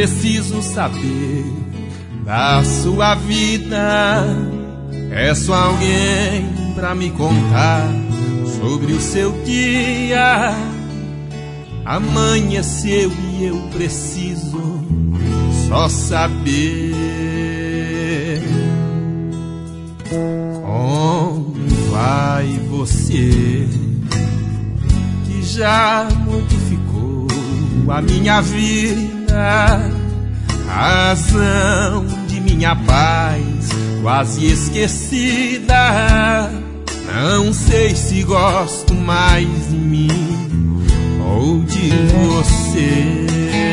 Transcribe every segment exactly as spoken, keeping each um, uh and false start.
preciso saber da sua vida. É só alguém pra me contar sobre o seu dia. Amanheceu e eu preciso só saber como vai você, que já modificou a minha vida, razão de minha paz quase esquecida. Não sei se gosto mais de mim ou de você.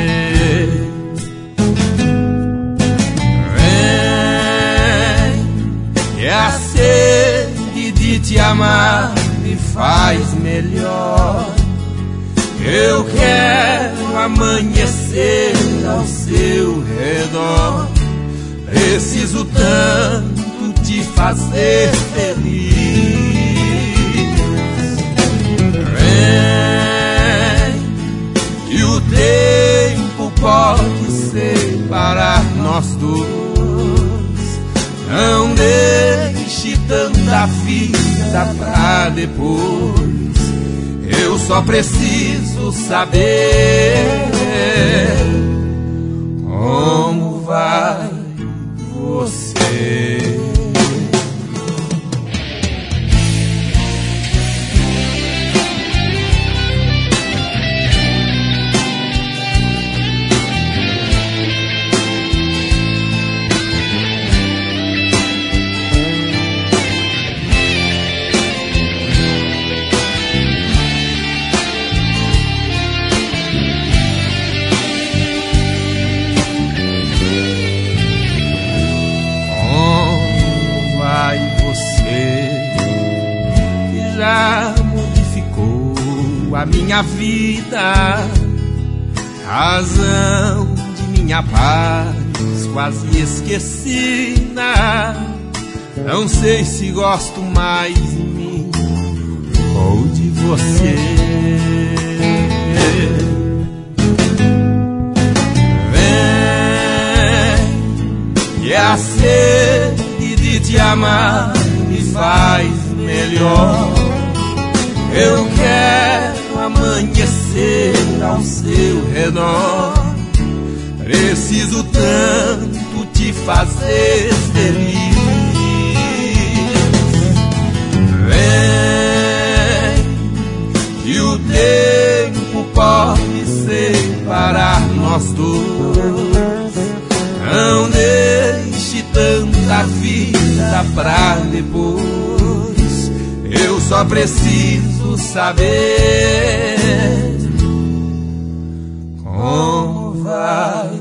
Vem, que a sede de te amar me faz melhor. Eu quero amanhecer ao seu redor. Preciso tanto te fazer feliz. Vem, que o tempo pode separar nós dois. Não deixe tanta vida pra depois. Eu só preciso saber como vai você. Já modificou a minha vida, razão de minha paz quase esquecida. Não sei se gosto mais de mim ou de você. Vem, que a sede de te amar me faz melhor. Eu quero amanhecer ao seu redor. Preciso tanto te fazer feliz. Vem, que o tempo pode separar nós dois. Não deixe tanta vida pra depois. Eu só preciso saber como vai